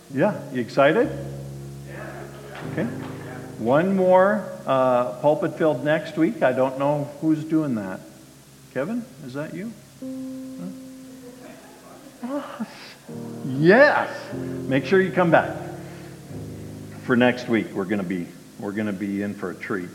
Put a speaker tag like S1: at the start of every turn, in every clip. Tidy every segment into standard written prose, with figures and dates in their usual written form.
S1: Yeah, you excited? Okay. One more pulpit filled next week. I don't know who's doing that. Kevin, is that you? Huh? Yes. Make sure you come back for next week. We're gonna be in for a treat.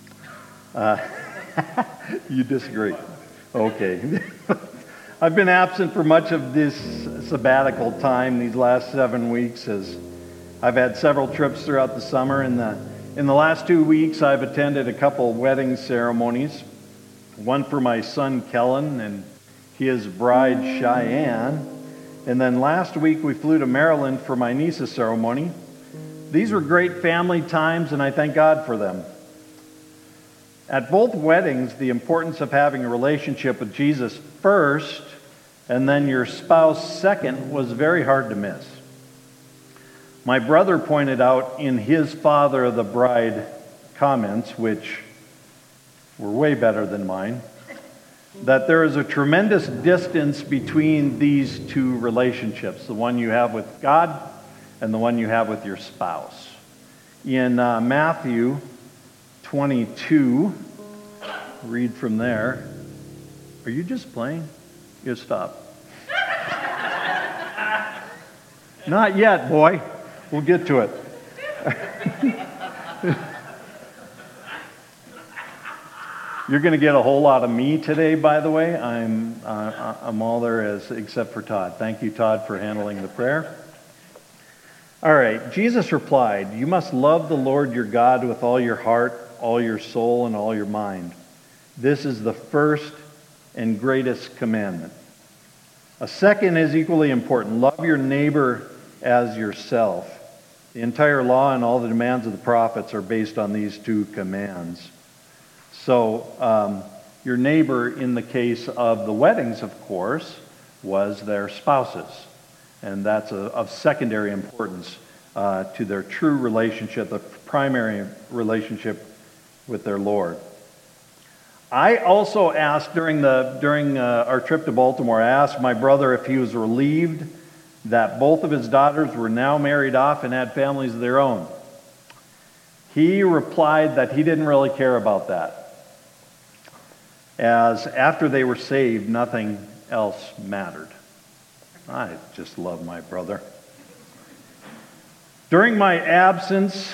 S1: You disagree? Okay. I've been absent for much of this sabbatical time these last 7 weeks, as I've had several trips throughout the summer. In the last 2 weeks, I've attended a couple wedding ceremonies. One for my son Kellen and his bride Cheyenne. And then last week we flew to Maryland for my niece's ceremony. These were great family times, and I thank God for them. At both weddings, the importance of having a relationship with Jesus first and then your spouse second was very hard to miss. My brother pointed out in his father of the bride comments, which were way better than mine, that there is a tremendous distance between these two relationships, the one you have with God and the one you have with your spouse. In Matthew 22, read from there. Are you just playing? You stop. Not yet, boy. We'll get to it. You're going to get a whole lot of me today, by the way. I'm all there is except for Todd. Thank you, Todd, for handling the prayer. All right. Jesus replied, "You must love the Lord your God with all your heart, all your soul, and all your mind. This is the first and greatest commandment. A second is equally important. Love your neighbor as yourself. The entire law and all the demands of the prophets are based on these two commands." So, your neighbor, in the case of the weddings, of course, was their spouses. And that's of secondary importance to their true relationship, the primary relationship with their Lord. I also asked during our trip to Baltimore, I asked my brother if he was relieved that both of his daughters were now married off and had families of their own. He replied that he didn't really care about that, as after they were saved, nothing else mattered. I just love my brother. During my absences,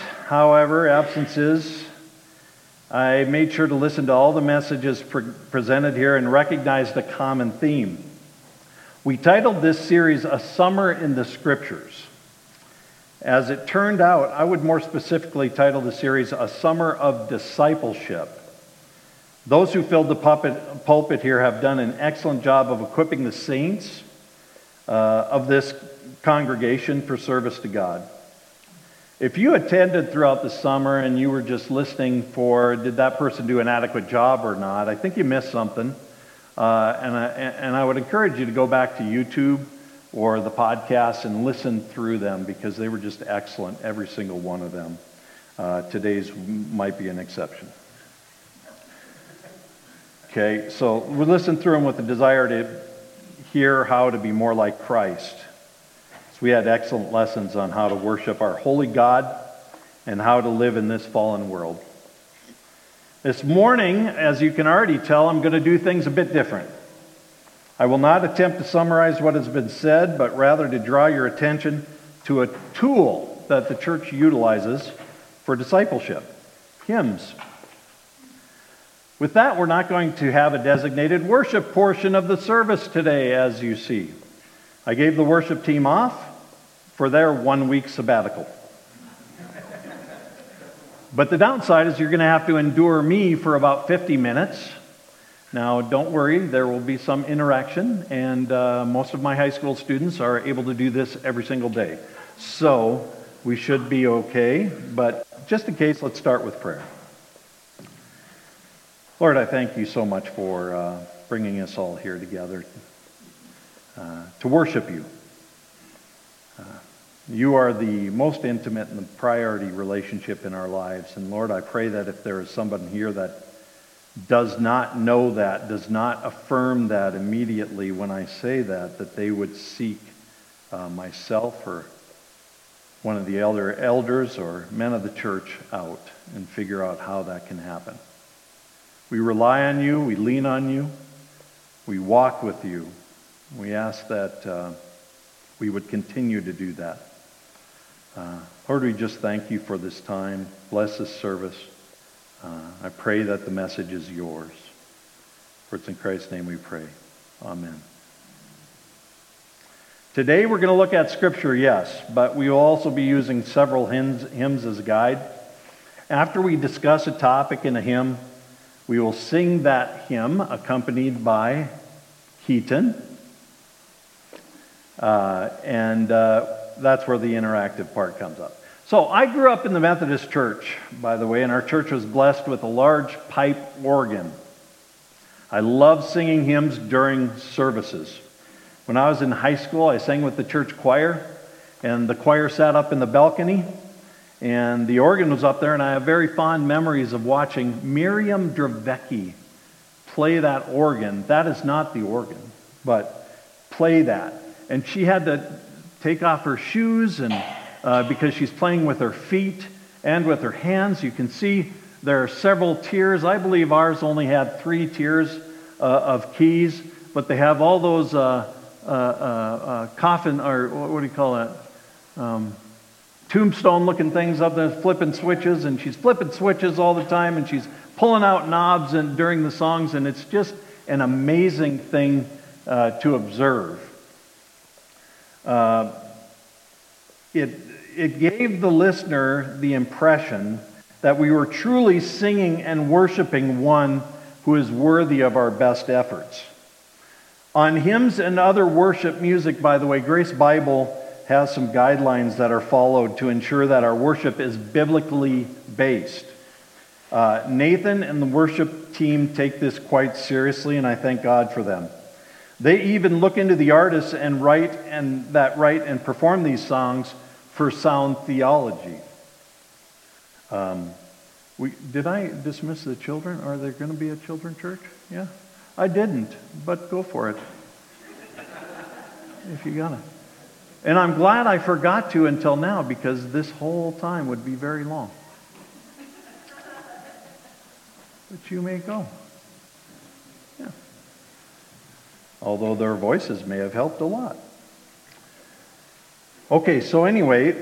S1: I made sure to listen to all the messages presented here and recognized a common theme. We titled this series, "A Summer in the Scriptures." As it turned out, I would more specifically title the series, "A Summer of Discipleship." Those who filled the pulpit here have done an excellent job of equipping the saints of this congregation for service to God. If you attended throughout the summer and you were just listening for, did that person do an adequate job or not, I think you missed something. And I would encourage you to go back to YouTube or the podcast and listen through them, because they were just excellent, every single one of them. Today's might be an exception. Okay, so we listened through them with the desire to hear how to be more like Christ. So we had excellent lessons on how to worship our holy God and how to live in this fallen world. This morning, as you can already tell, I'm going to do things a bit different. I will not attempt to summarize what has been said, but rather to draw your attention to a tool that the church utilizes for discipleship: hymns. With that, we're not going to have a designated worship portion of the service today, as you see. I gave the worship team off for their 1 week sabbatical. But the downside is you're going to have to endure me for about 50 minutes. Now, don't worry, there will be some interaction, and most of my high school students are able to do this every single day. So, we should be okay, but just in case, let's start with prayer. Lord, I thank you so much for bringing us all here together to worship you. You are the most intimate and the priority relationship in our lives. And Lord, I pray that if there is someone here that does not know that, does not affirm that immediately when I say that, that they would seek myself or one of the elders or men of the church out and figure out how that can happen. We rely on you. We lean on you. We walk with you. We ask that we would continue to do that. Lord, we just thank you for this time. Bless this service. I pray that the message is yours. For it's in Christ's name we pray. Amen. Today we're going to look at Scripture, yes, but we will also be using several hymns as a guide. After we discuss a topic in a hymn, we will sing that hymn accompanied by Keaton. And that's where the interactive part comes up. So I grew up in the Methodist Church, by the way, and our church was blessed with a large pipe organ. I loved singing hymns during services. When I was in high school, I sang with the church choir, and the choir sat up in the balcony, and the organ was up there, and I have very fond memories of watching Miriam Dravecki play that organ. That is not the organ, but play that. And she had to take off her shoes and because she's playing with her feet and with her hands. You can see there are several tiers. I believe ours only had 3 tiers of keys, but they have all those coffin, or what do you call that? Tombstone-looking things up there, flipping switches, and she's flipping switches all the time, and she's pulling out knobs during the songs, and it's just an amazing thing to observe. It gave the listener the impression that we were truly singing and worshiping one who is worthy of our best efforts. On hymns and other worship music, by the way, Grace Bible has some guidelines that are followed to ensure that our worship is biblically based. Nathan and the worship team take this quite seriously, and I thank God for them. They even look into the artists and write and perform these songs for sound theology. Did I dismiss the children? Are there going to be a children's church? Yeah? I didn't, but go for it. If you got it. And I'm glad I forgot to until now, because this whole time would be very long. But you may go. Yeah. Although their voices may have helped a lot. Okay, so anyway,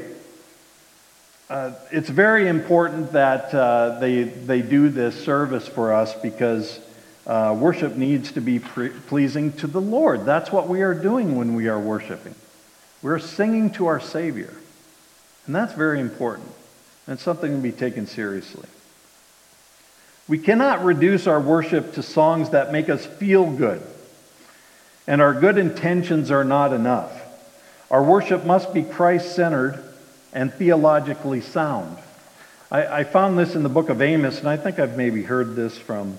S1: it's very important that they do this service for us, because worship needs to be pleasing to the Lord. That's what we are doing when we are worshiping. We're singing to our Savior. And that's very important. And something to be taken seriously. We cannot reduce our worship to songs that make us feel good. And our good intentions are not enough. Our worship must be Christ-centered and theologically sound. I found this in the book of Amos, and I think I've maybe heard this from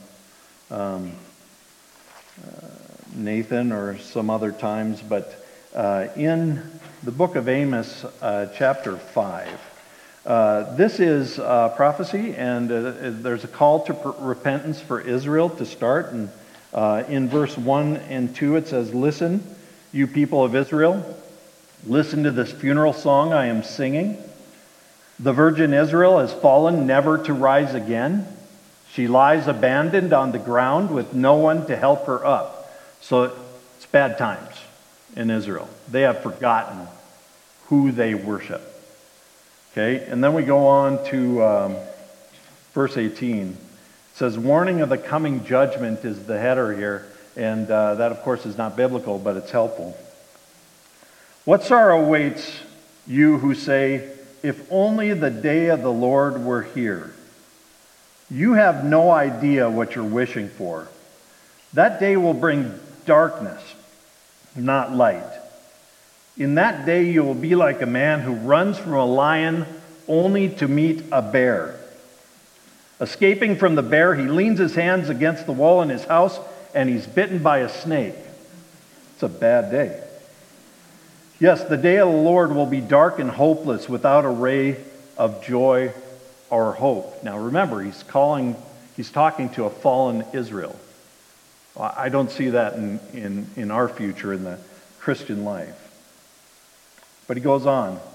S1: Nathan or some other times, but in the book of Amos, chapter 5, this is prophecy, and there's a call to repentance for Israel to start. And in verse 1 and 2 it says, "Listen, you people of Israel, listen to this funeral song I am singing. The virgin Israel has fallen, never to rise again. She lies abandoned on the ground with no one to help her up." So it's bad times in Israel. They have forgotten who they worship. Okay, and then we go on to verse 18. It says, "Warning of the coming judgment" is the header here, and that of course is not biblical, but it's helpful. "What sorrow awaits you who say, 'If only the day of the Lord were here'? You have no idea what you're wishing for. That day will bring darkness, not light. In that day you will be like a man who runs from a lion only to meet a bear. Escaping from the bear, he leans his hands against the wall in his house, and he's bitten by a snake." It's a bad day. "Yes, the day of the Lord will be dark and hopeless, without a ray of joy or hope." Now remember, he's talking to a fallen Israel. I don't see that in our future in the Christian life. But he goes on.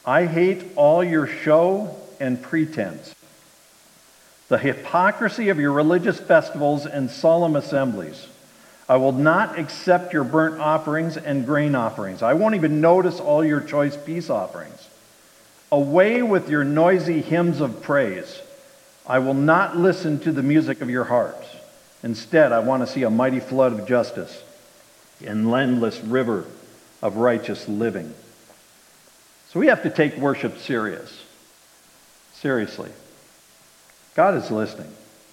S1: I hate all your show and pretense, the hypocrisy of your religious festivals and solemn assemblies. I will not accept your burnt offerings and grain offerings. I won't even notice all your choice peace offerings. Away with your noisy hymns of praise. I will not listen to the music of your harps. Instead, I want to see a mighty flood of justice, an endless river of righteous living. So we have to take worship seriously. God is listening.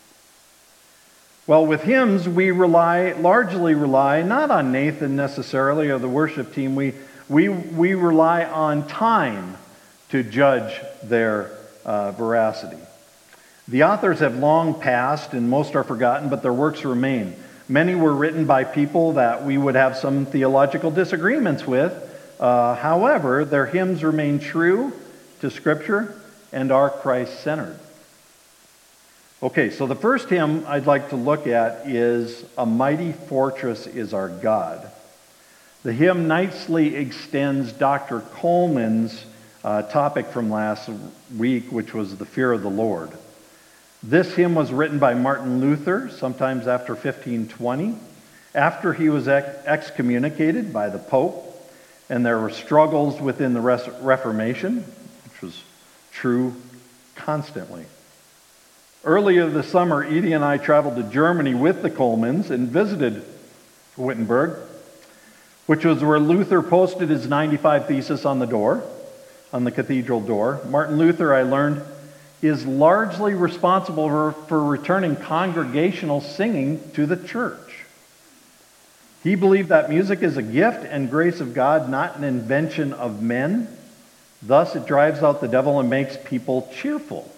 S1: Well, with hymns, we largely rely not on Nathan necessarily or the worship team. We rely on time to judge their veracity. The authors have long passed, and most are forgotten, but their works remain. Many were written by people that we would have some theological disagreements with. However, their hymns remain true to Scripture and are Christ-centered. Okay, so the first hymn I'd like to look at is "A Mighty Fortress is Our God." The hymn nicely extends Dr. Coleman's topic from last week, which was the fear of the Lord. This hymn was written by Martin Luther, sometimes after 1520, after he was excommunicated by the Pope, and there were struggles within the Reformation, which was true constantly. Earlier this summer, Edie and I traveled to Germany with the Colemans and visited Wittenberg, which was where Luther posted his 95 Thesis on the cathedral door. Martin Luther, I learned, is largely responsible for returning congregational singing to the church. He believed that music is a gift and grace of God, not an invention of men. Thus, it drives out the devil and makes people cheerful.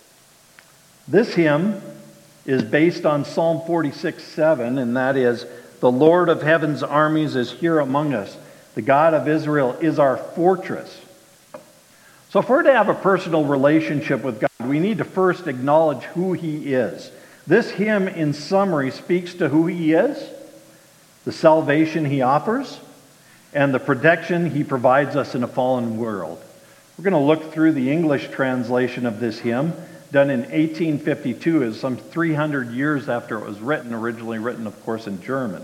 S1: This hymn is based on Psalm 46:7, and that is, "The Lord of heaven's armies is here among us. The God of Israel is our fortress." So if we're to have a personal relationship with God, we need to first acknowledge who he is. This hymn, in summary, speaks to who he is, the salvation he offers, and the protection he provides us in a fallen world. We're going to look through the English translation of this hymn, done in 1852, is some 300 years after it was written, originally written, of course, in German.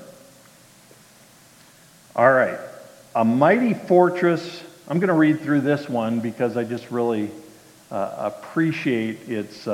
S1: All right. "A Mighty Fortress." I'm going to read through this one because I just really appreciate its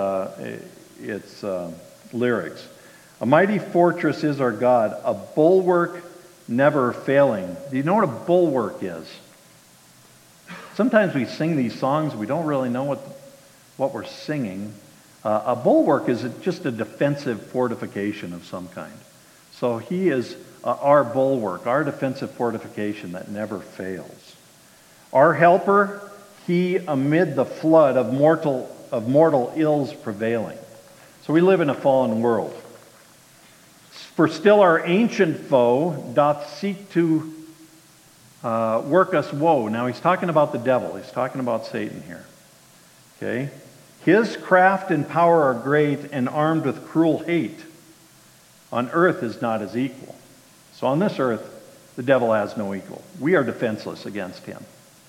S1: lyrics. "A mighty fortress is our God, a bulwark never failing." Do you know what a bulwark is? Sometimes we sing these songs, we don't really know what we're singing. A bulwark is just a defensive fortification of some kind. So he is our bulwark, our defensive fortification that never fails. Our helper, he amid the flood of mortal ills prevailing. So we live in a fallen world. "For still our ancient foe doth seek to work us woe." Now he's talking about the devil. He's talking about Satan here. Okay? "His craft and power are great and armed with cruel hate. On earth is not his equal." So on this earth, the devil has no equal. We are defenseless against him.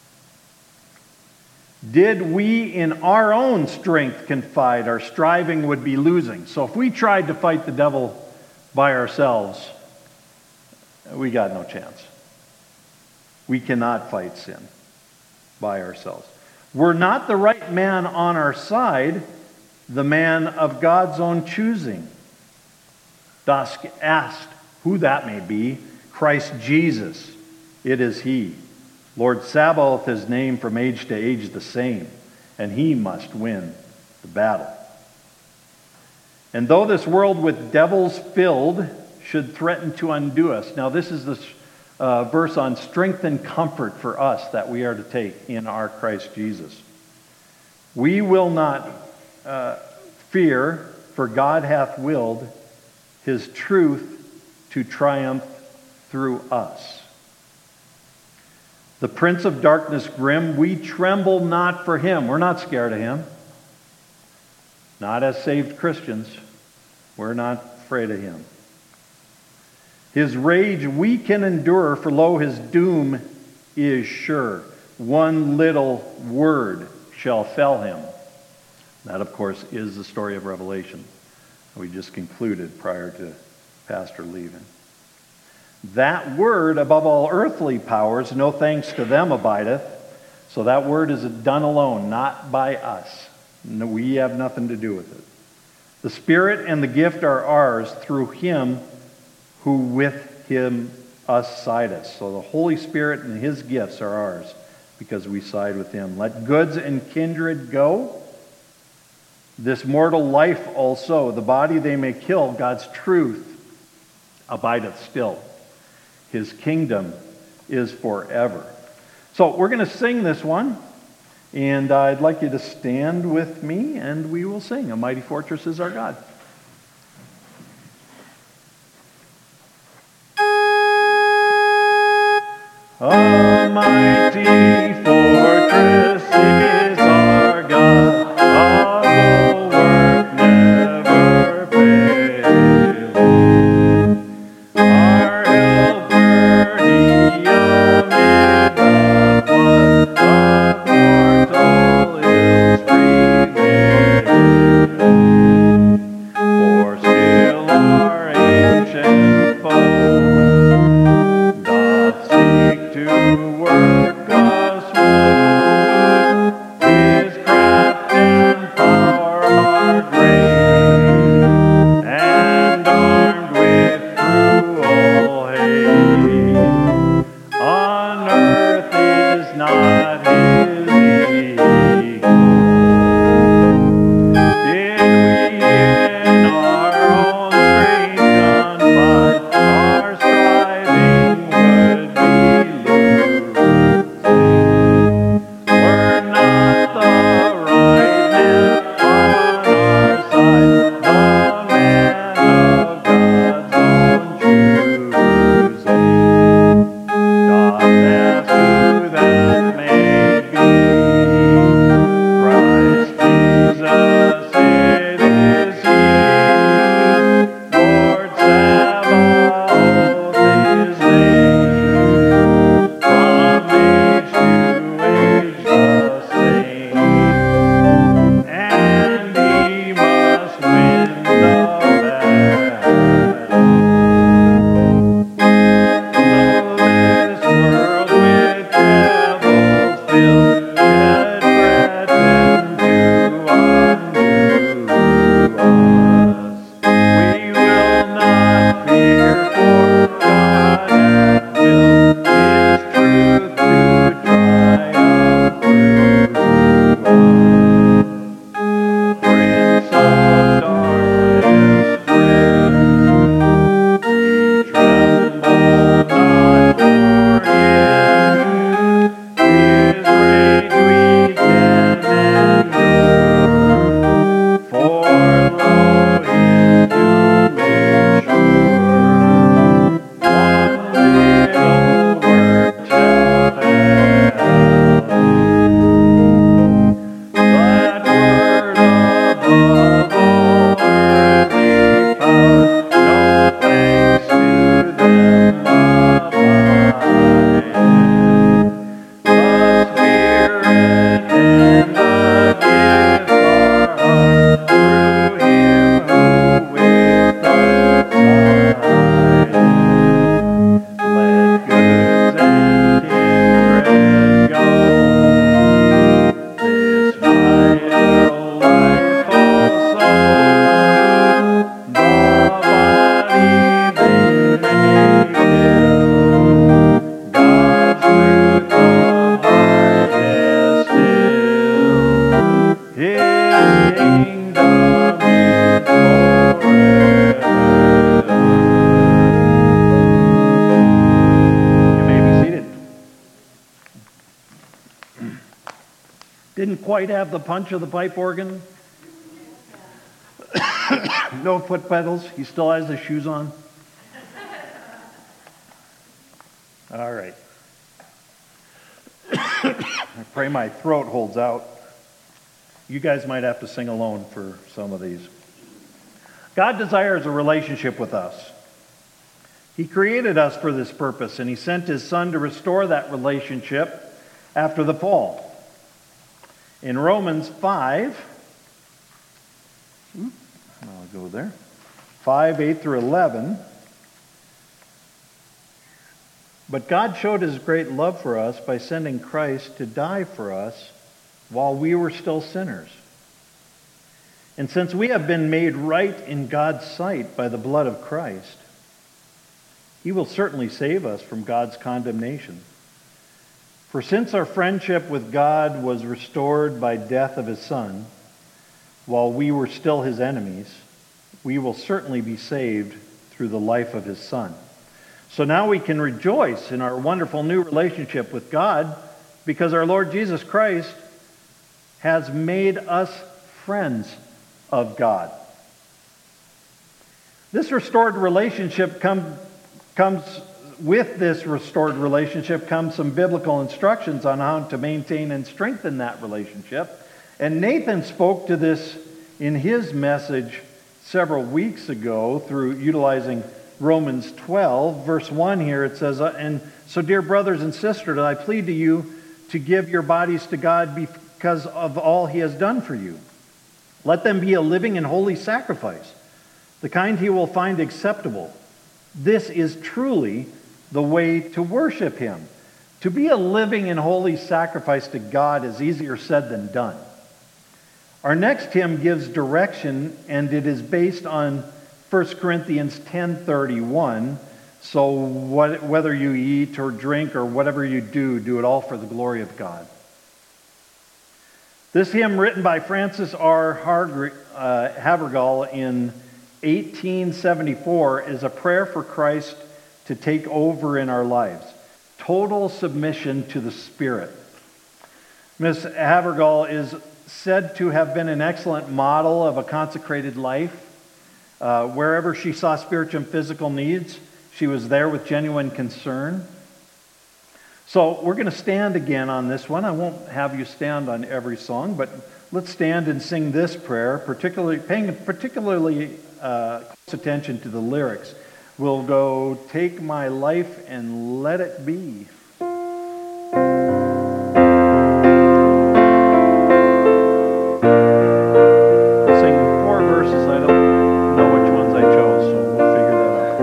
S1: "Did we in our own strength confide, our striving would be losing." So if we tried to fight the devil by ourselves, we got no chance. We cannot fight sin by ourselves. "Were not the right man on our side, the man of God's own choosing." Dost ask who that may be? Christ Jesus, it is he. Lord Sabaoth, his name, from age to age the same, and he must win the battle. "And though this world with devils filled should threaten to undo us." Now this is the verse on strength and comfort for us that we are to take in our Christ Jesus. "We will not fear, for God hath willed his truth to triumph through us. The prince of darkness grim, we tremble not for him." We're not scared of him. Not as saved Christians. We're not afraid of him. "His rage we can endure, for lo, his doom is sure." one little word shall fell him. That, of course, is the story of Revelation we just concluded prior to Pastor leaving. That word above all earthly powers, no thanks to them abideth. So that word is done alone, not by us. No, we have nothing to do with it. The Spirit and the gift are ours through him who with him us sideth. So the Holy Spirit and his gifts are ours because we side with him. Let goods and kindred go. This mortal life also, the body they may kill, God's truth abideth still. His kingdom is forever. So we're going to sing this one, and I'd like you to stand with me, and we will sing, A Mighty Fortress is Our God. A mighty fortress is our God. Didn't quite have the punch of the pipe organ. No foot pedals. He still has his shoes on. All right. I pray my throat holds out. You guys might have to sing alone for some of these. God desires a relationship with us. He created us for this purpose, and He sent His Son to restore that relationship after the fall. In Romans 5, I'll go there, 5, 8 through 11, but God showed his great love for us by sending Christ to die for us while we were still sinners. And since we have been made right in God's sight by the blood of Christ, he will certainly save us from God's condemnation. For since our friendship with God was restored by death of his Son, while we were still his enemies, we will certainly be saved through the life of his Son. So now we can rejoice in our wonderful new relationship with God because our Lord Jesus Christ has made us friends of God. This restored relationship comes with this restored relationship comes some biblical instructions on how to maintain and strengthen that relationship. And Nathan spoke to this in his message several weeks ago through utilizing Romans 12, verse 1 here. It says, and so dear brothers and sisters, I plead to you to give your bodies to God because of all he has done for you. Let them be a living and holy sacrifice, the kind he will find acceptable. This is truly the way to worship him. To be a living and holy sacrifice to God is easier said than done. Our next hymn gives direction, and it is based on 1 Corinthians 10:31. So whether you eat or drink or whatever you do it all for the glory of God. This hymn, written by Francis R. Havergal in 1874, is a prayer for Christ to take over in our lives. Total submission to the Spirit. Miss Havergal is said to have been an excellent model of a consecrated life. Wherever she saw spiritual and physical needs, she was there with genuine concern. So we're going to stand again on this one. I won't have you stand on every song, but let's stand and sing this prayer, paying particularly close attention to the lyrics. We'll go, take my life and let it be. Sing 4 verses. I don't know which ones I chose, so we'll figure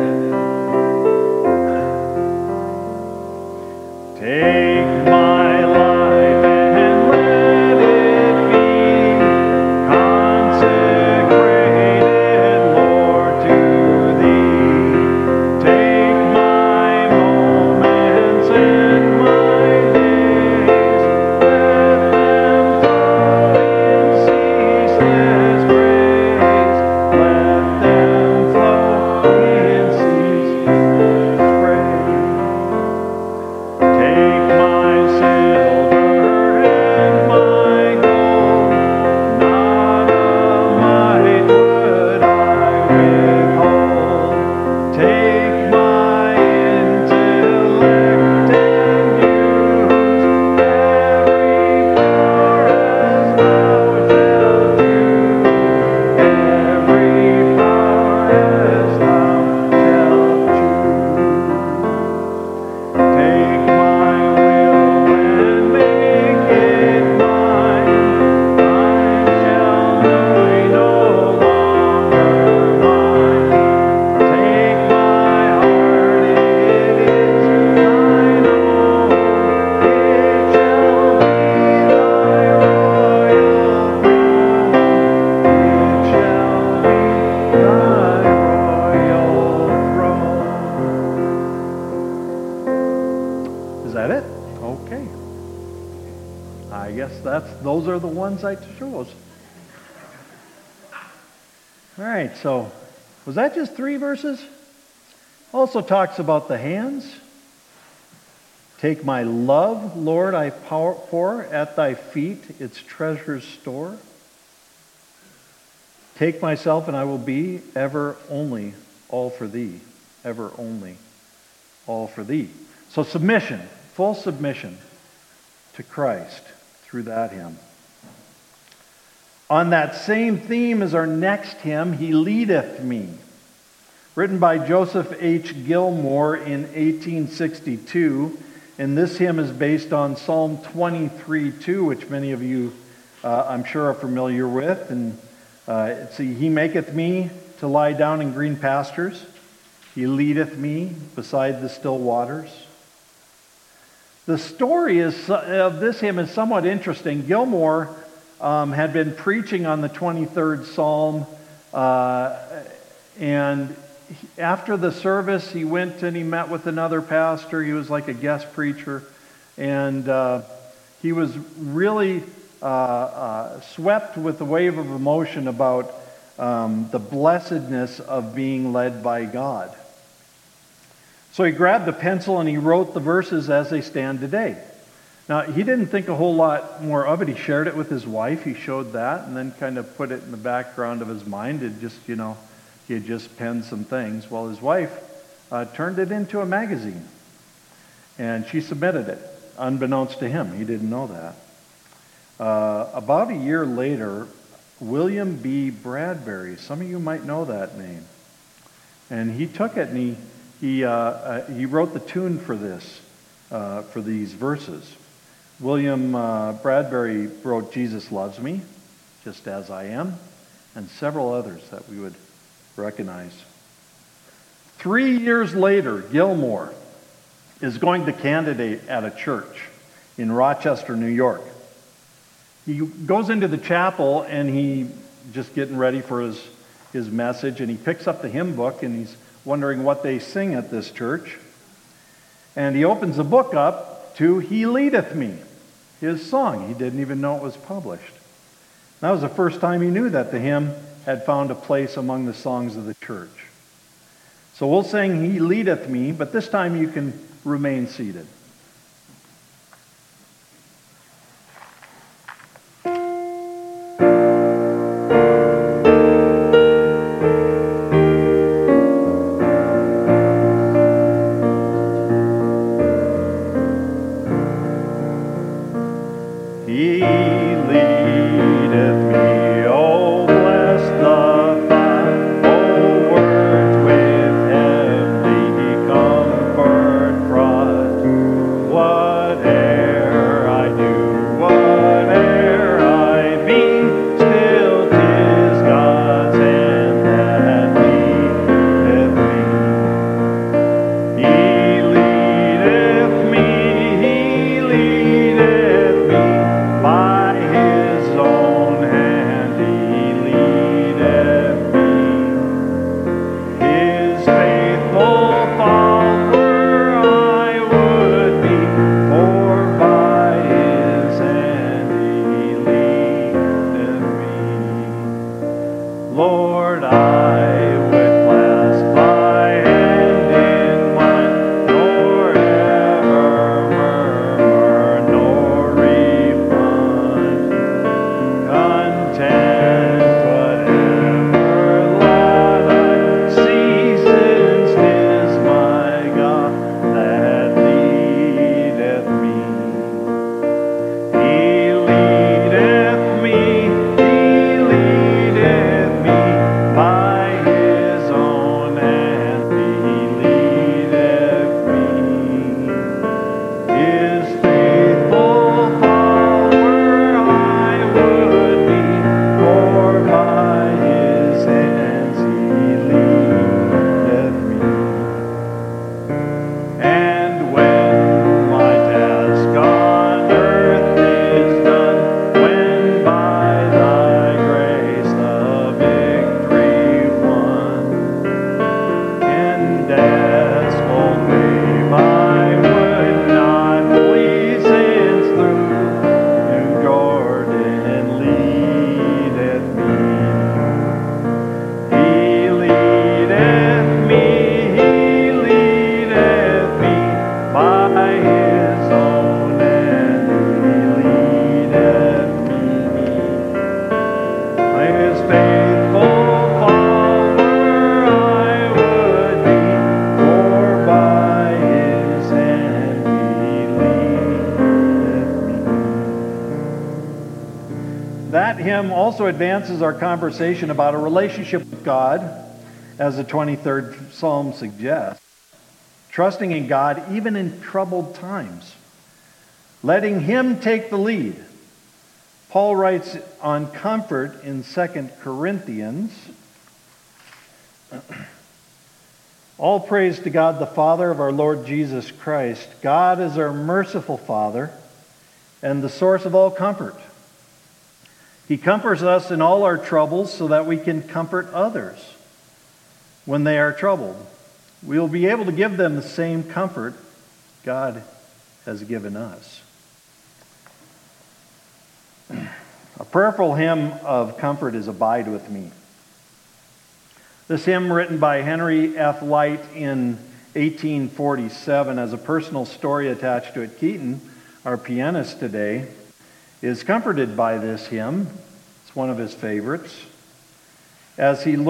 S1: that out. Take my life and let it be consecrated, Lord, to thee. Take my moments and my days, let them flow in ceaseless praise. Let them flow in ceaseless praise. Take my silver and my gold, not a mite would I withhold. Take my intellect and use every power as thou shalt do, every power as thou shalt choose. Take my will and make it mine. I shall be no longer mine. Take my heart, it is thine own. It shall be thy royal throne. It shall be thy royal throne. Is that it? Okay. I guess those are the ones I chose. All right, so was that just 3 verses? Also talks about the hands. Take my love, Lord, I pour at thy feet its treasures store. Take myself and I will be ever only all for thee. Ever only all for thee. So submission, full submission to Christ through that hymn. On that same theme is our next hymn, He Leadeth Me, written by Joseph H. Gilmore in 1862. And this hymn is based on Psalm 23:2, which many of you, I'm sure, are familiar with. And see, He maketh me to lie down in green pastures. He leadeth me beside the still waters. The story of this hymn is somewhat interesting. Gilmore had been preaching on the 23rd Psalm, and after the service, he went and he met with another pastor. He was like a guest preacher, and he was really swept with the wave of emotion about the blessedness of being led by God. So he grabbed a pencil and he wrote the verses as they stand today. Now, he didn't think a whole lot more of it. He shared it with his wife. He showed that and then kind of put it in the background of his mind. It just, he had just penned some things. Well, his wife turned it into a magazine, and she submitted it, unbeknownst to him. He didn't know that. About a year later, William B. Bradbury, some of you might know that name, and he took it and he wrote the tune for this, for these verses. William Bradbury wrote "Jesus Loves Me," "Just As I Am," and several others that we would recognize. 3 years later, Gilmore is going to candidate at a church in Rochester, New York. He goes into the chapel and he just getting ready for his message, and he picks up the hymn book and he's wondering what they sing at this church. And he opens the book up to "He Leadeth Me," his song. He didn't even know it was published. That was the first time he knew that the hymn had found a place among the songs of the church. So we'll sing "He Leadeth Me," but this time you can remain seated. Also advances our conversation about a relationship with God, as the 23rd Psalm suggests. trusting in God even in troubled times, letting Him take the lead. Paul writes on comfort in 2 Corinthians, all praise to God the Father of our Lord Jesus Christ. God is our merciful Father and the source of all comfort. He comforts us in all our troubles so that we can comfort others when they are troubled. We will be able to give them the same comfort God has given us. A prayerful hymn of comfort is Abide With Me. This hymn, written by Henry F. Light in 1847, has a personal story attached to it. Keaton, our pianist today, is comforted by this hymn. It's one of his favorites. As it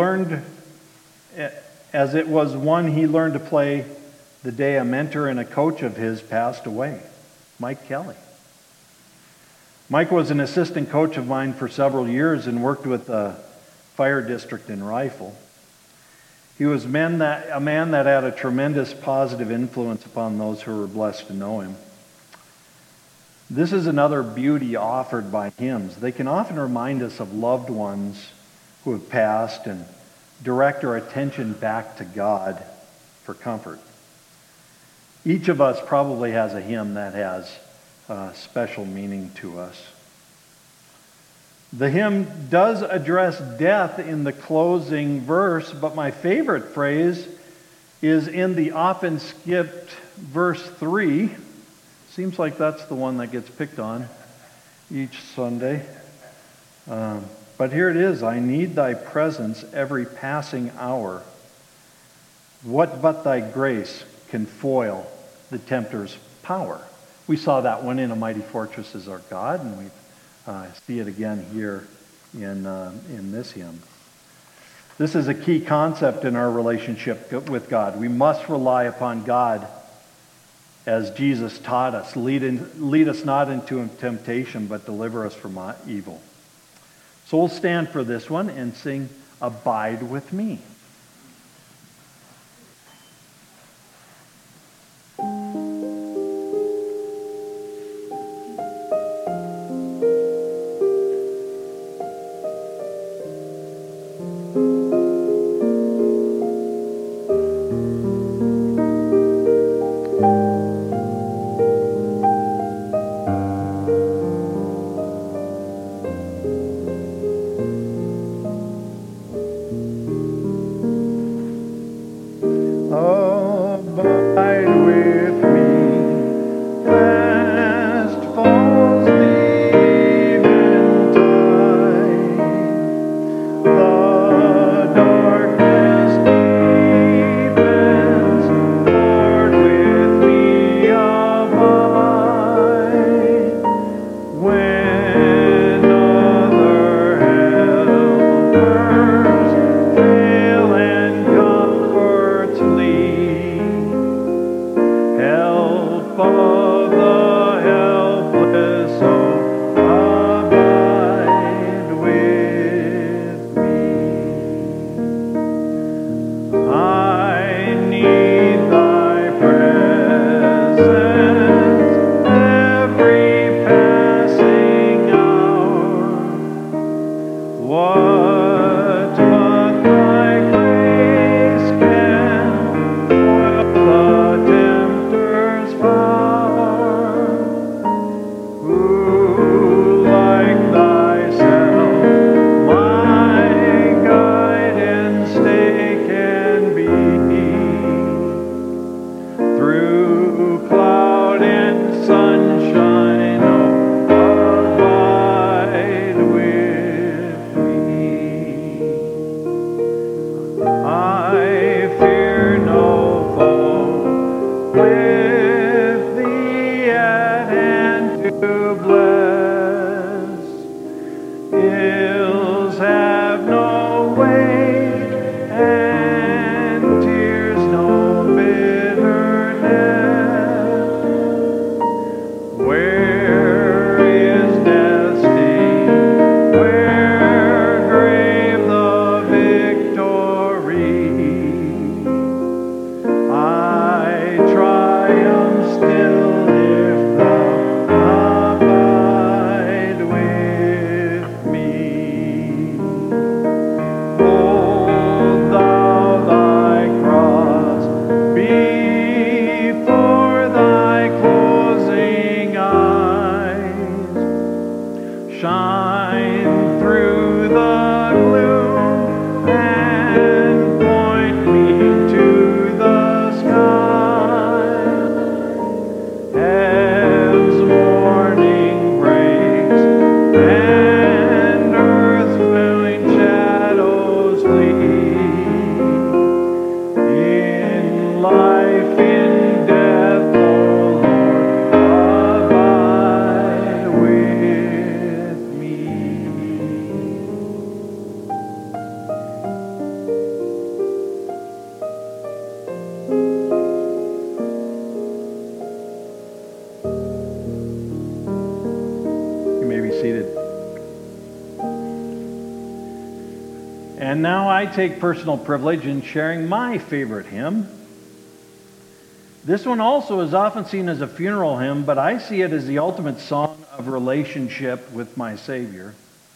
S1: was one he learned to play the day a mentor and a coach of his passed away, Mike Kelly. Mike was an assistant coach of mine for several years and worked with the fire district in Rifle. He was a man that had a tremendous positive influence upon those who were blessed to know him. This is another beauty offered by hymns. They can often remind us of loved ones who have passed and direct our attention back to God for comfort. Each of us probably has a hymn that has special meaning to us. The hymn does address death in the closing verse, but my favorite phrase is in the often skipped verse 3. Seems like that's the one that gets picked on each Sunday. But here it is. I need thy presence every passing hour. What but thy grace can foil the tempter's power? We saw that one in A Mighty Fortress Is Our God, and we see it again here in this hymn. This is a key concept in our relationship with God. We must rely upon God as Jesus taught us. Lead us not into temptation, but deliver us from evil. So we'll stand for this one and sing Abide With Me. shine through the gloom and point me to the sky. As morning breaks and earth-filling shadows flee, in life, in death, O Lord, abide with me. You may be seated. And now I take personal privilege in sharing my favorite hymn. This one also is often seen as a funeral hymn, but I see it as the ultimate song of relationship with my Savior.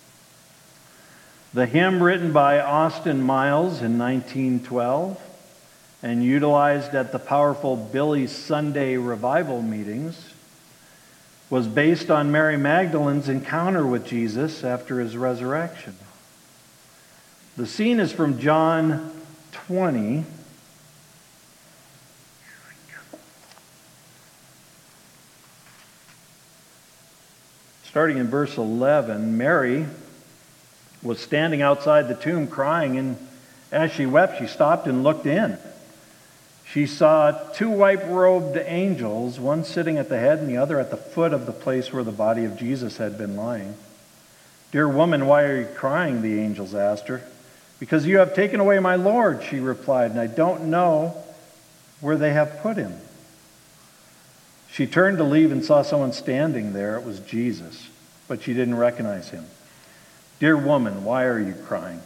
S1: The hymn, written by Austin Miles in 1912 and utilized at the powerful Billy's Sunday revival meetings, was based on Mary Magdalene's encounter with Jesus after his resurrection. The scene is from John 20. Starting in verse 11, Mary was standing outside the tomb crying, and as she wept, she stopped and looked in. She saw two white-robed angels, one sitting at the head and the other at the foot of the place where the body of Jesus had been lying. "Dear woman, why are you crying?" the angels asked her. "Because you have taken away my Lord," she replied, "and I don't know where they have put him." She turned to leave and saw someone standing there. It was Jesus, but she didn't recognize him. "Dear woman, why are you crying?"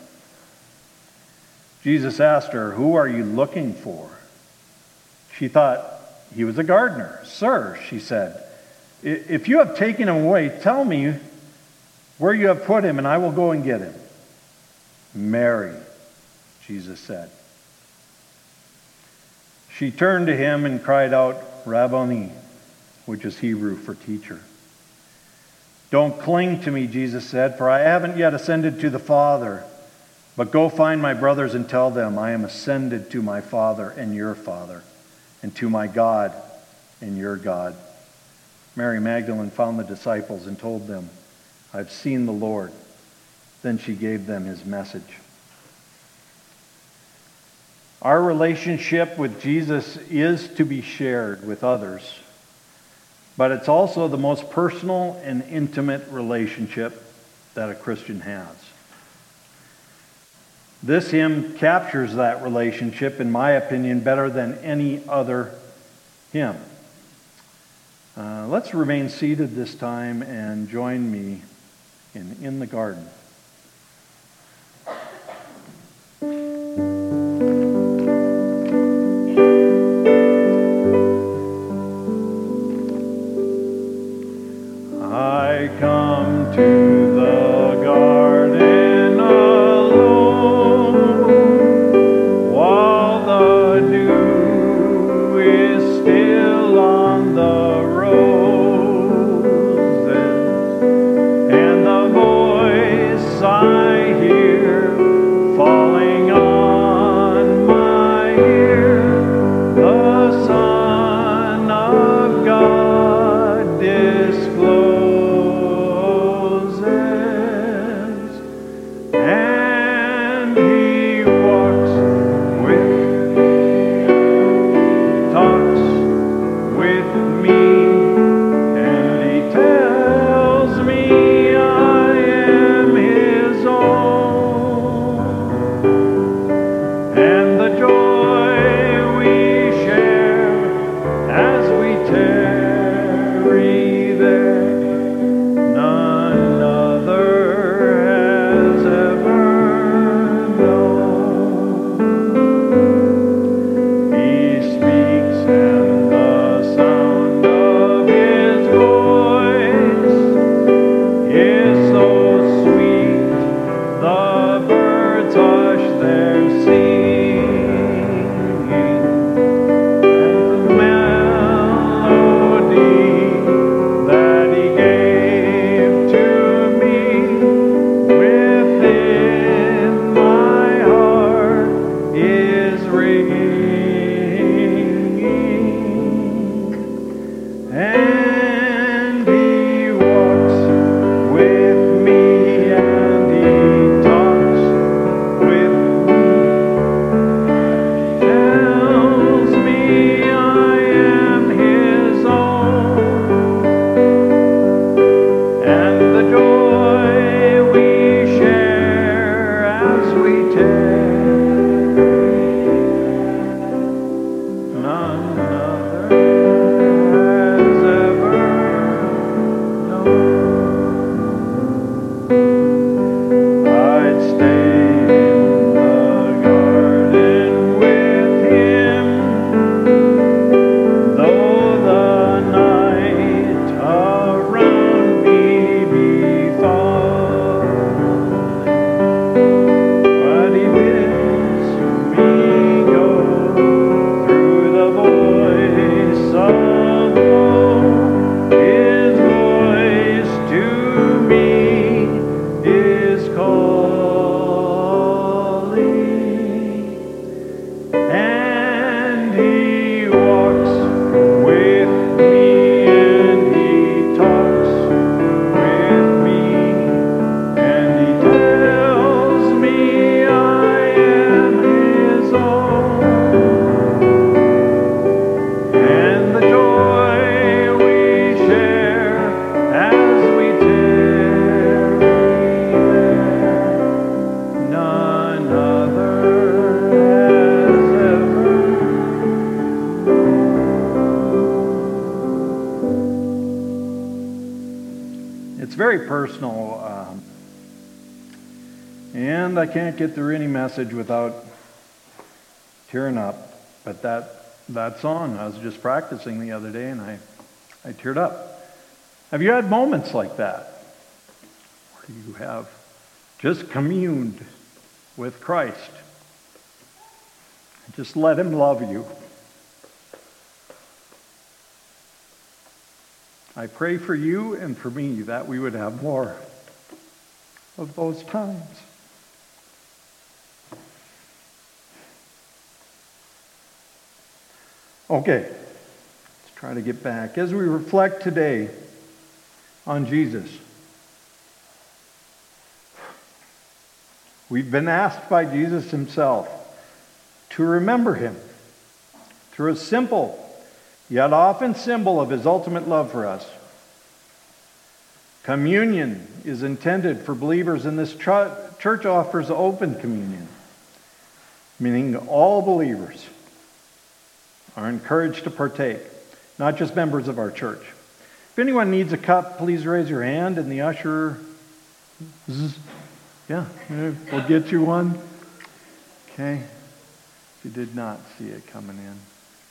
S1: Jesus asked her, "Who are you looking for?" She thought he was a gardener. "Sir," she said, "if you have taken him away, tell me where you have put him, and I will go and get him." "Mary," Jesus said. She turned to him and cried out, "Rabboni," which is Hebrew for teacher. "Don't cling to me," Jesus said, "for I haven't yet ascended to the Father. But go find my brothers and tell them, I am ascended to my Father and your Father, and to my God and your God." Mary Magdalene found the disciples and told them, "I've seen the Lord." Then she gave them his message. Our relationship with Jesus is to be shared with others, but it's also the most personal and intimate relationship that a Christian has. This hymn captures that relationship, in my opinion, better than any other hymn. Let's remain seated this time and join me in the garden. I come to the garden alone, while the dew is still on the roses, and the voice I'd stay in the garden with him, though the night around me be falling. But he bids me go through the voice of woe. His voice to me is calling, and he walks with me, and he talks with me, and he tells me I am his own, and the joy we share as we tarry there, none other has ever. It's very personal, and I can't get through any message without tearing up. But that song, I was just practicing the other day, and I teared up. Have you had moments like that, where you have just communed with Christ? Just let him love you. I pray for you and for me that we would have more of those times. Okay, let's try to get back. As we reflect today on Jesus, we've been asked by Jesus himself to remember him through a simple yet often symbol of his ultimate love for us. Communion is intended for believers, and this church offers open communion, meaning all believers are encouraged to partake, not just members of our church. If anyone needs a cup, please raise your hand, and the usher, we'll get you one. Okay, if you did not see it coming in.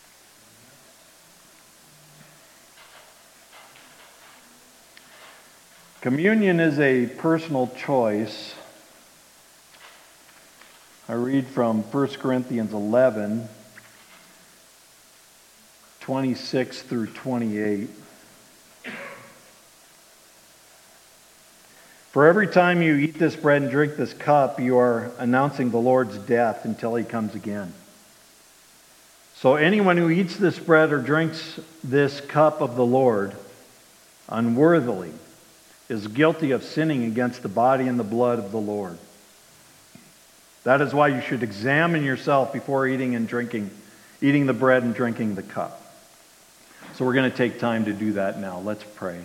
S1: Communion is a personal choice. I read from 1 Corinthians 11, 26 through 28. For every time you eat this bread and drink this cup, you are announcing the Lord's death until he comes again. So anyone who eats this bread or drinks this cup of the Lord unworthily is guilty of sinning against the body and the blood of the Lord. That is why you should examine yourself before eating the bread and drinking the cup. So we're going to take time to do that now. Let's pray.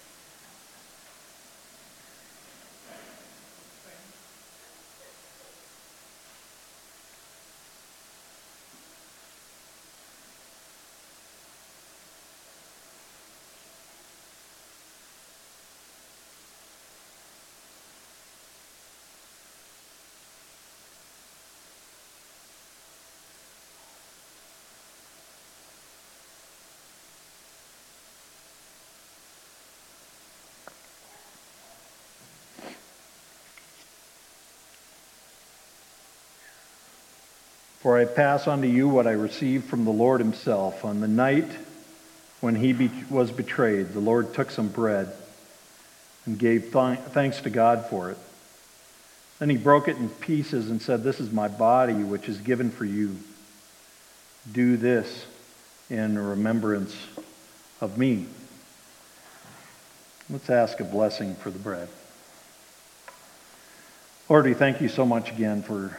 S1: For I pass on to you what I received from the Lord himself. On the night when he was betrayed, the Lord took some bread and gave thanks to God for it. Then he broke it in pieces and said, "This is my body, which is given for you. Do this in remembrance of me." Let's ask a blessing for the bread. Lord, we thank you so much again for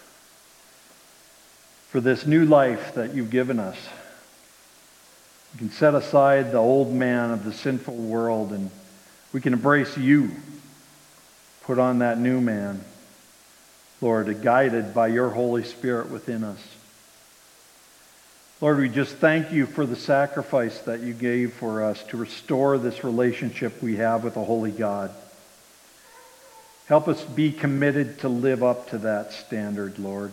S1: this new life that you've given us. We can set aside the old man of the sinful world, and we can embrace you. Put on that new man, Lord, guided by your Holy Spirit within us. Lord, we just thank you for the sacrifice that you gave for us to restore this relationship we have with a holy God. Help us be committed to live up to that standard, Lord.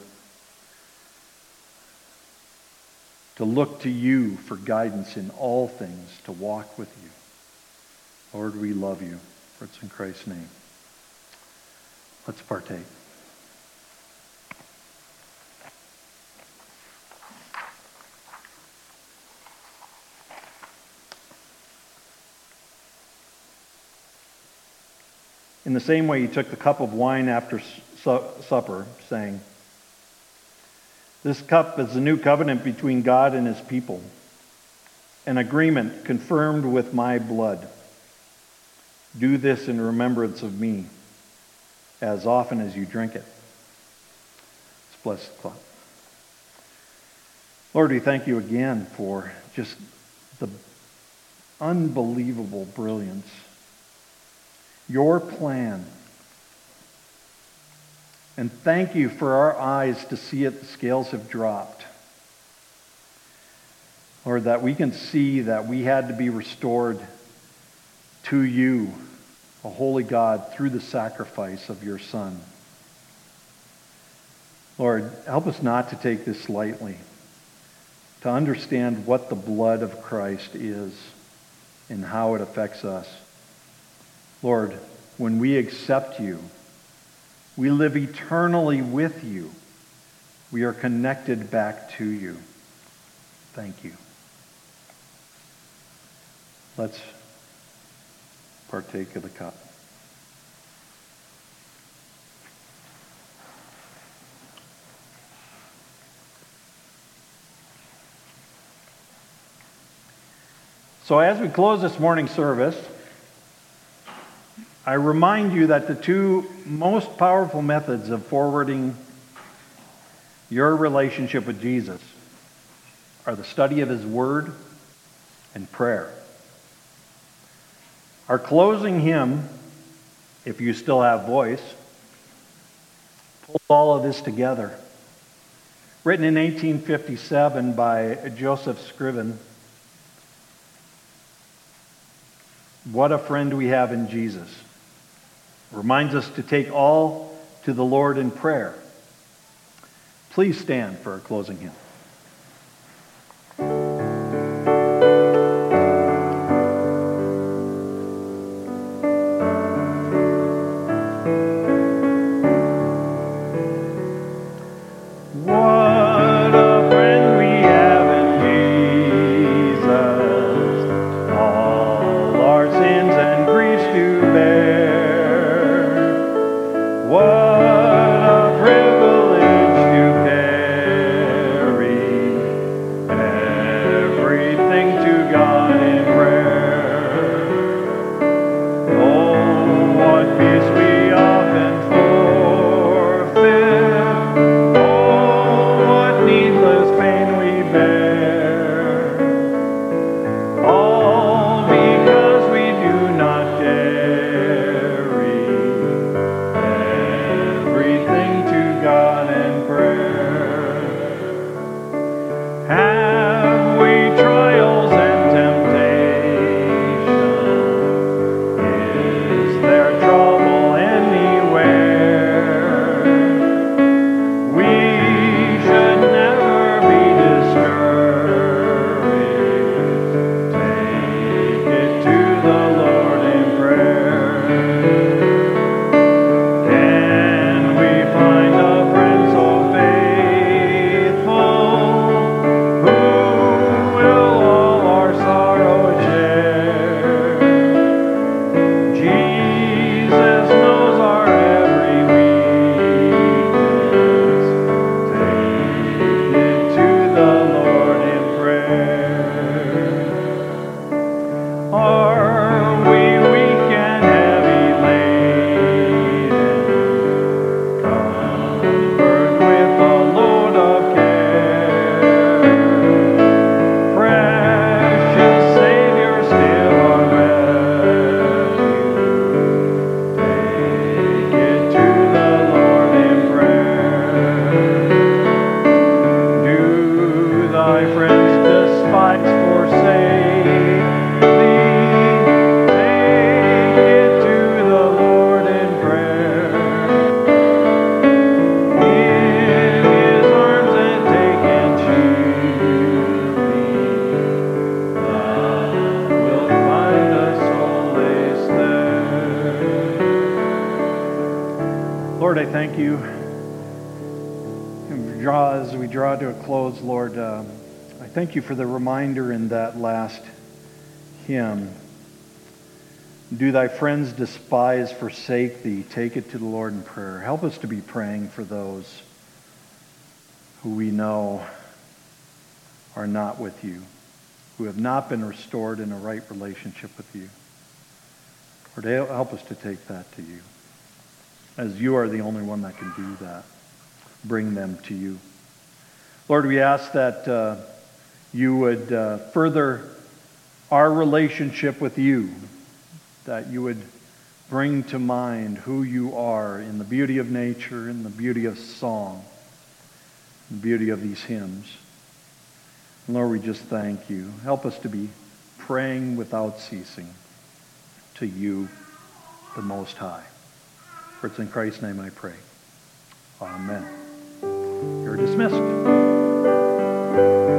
S1: To look to you for guidance in all things, to walk with you. Lord, we love you. For it's in Christ's name. Let's partake. In the same way, he took the cup of wine after supper, saying, "This cup is the new covenant between God and his people, an agreement confirmed with my blood. Do this in remembrance of me, as often as you drink it." Let's bless the cup. Lord, we thank you again for just the unbelievable brilliance. Your plan. And thank you for our eyes to see it. The scales have dropped. Lord, that we can see that we had to be restored to you, a holy God, through the sacrifice of your Son. Lord, help us not to take this lightly, to understand what the blood of Christ is and how it affects us. Lord, when we accept you, we live eternally with you. We are connected back to you. Thank you. Let's partake of the cup. So as we close this morning's service, I remind you that the two most powerful methods of forwarding your relationship with Jesus are the study of his word and prayer. Our closing hymn, "If You Still Have Voice," pulls all of this together. Written in 1857 by Joseph Scriven. What a friend we have in Jesus. Reminds us to take all to the Lord in prayer. Please stand for our closing hymn. What a privilege to carry Lord, I thank you. As we draw to a close, Lord, I thank you for the reminder in that last hymn. Do thy friends despise, forsake thee? Take it to the Lord in prayer. Help us to be praying for those who we know are not with you, who have not been restored in a right relationship with you. Lord, help us to take that to you, as you are the only one that can do that. Bring them to you. Lord, we ask that you would further our relationship with you, that you would bring to mind who you are in the beauty of nature, in the beauty of song, in the beauty of these hymns. And Lord, we just thank you. Help us to be praying without ceasing to you, the Most High. For it's in Christ's name I pray. Amen. You're dismissed.